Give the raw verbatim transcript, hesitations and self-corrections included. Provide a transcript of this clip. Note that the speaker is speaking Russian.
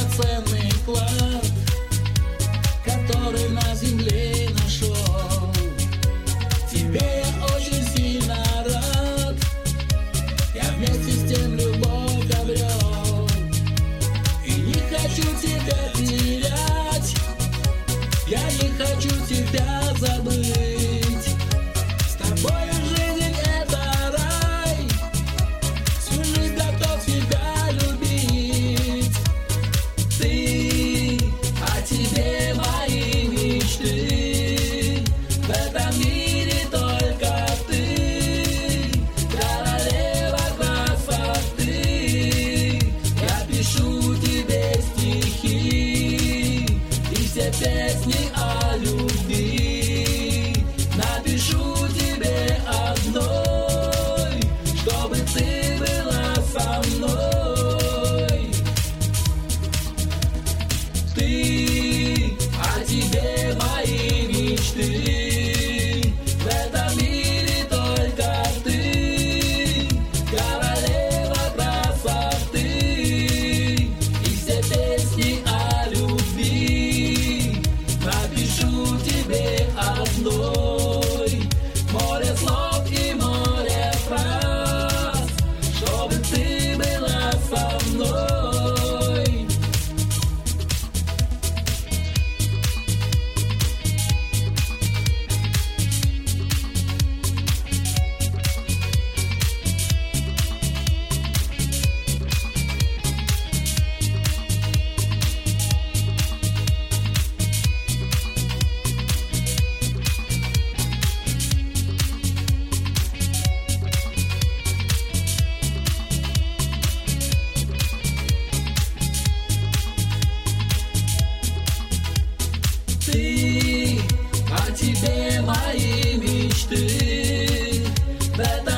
драгоценный клад, который на земле нашел. Тебе я очень сильно рад, я вместе с тем любовь обрел. И не хочу тебя терять, я не хочу тебя забыть. С тобой жизнь — это рай, всю жизнь готов тебя любить. Ты, о тебе мои мечты, в этом мире только ты, королева красоты. Я пишу тебе стихи и все песни о любви. Напишу тебе одной, чтобы ты была со мной. Ты, о тебе мои мечты, в этом мире только ты, королева красоты. И все песни о любви напишу тебе одной. Море слов и море фраз, чтобы ты была со мной. Ты, о тебе мои мечты, в этом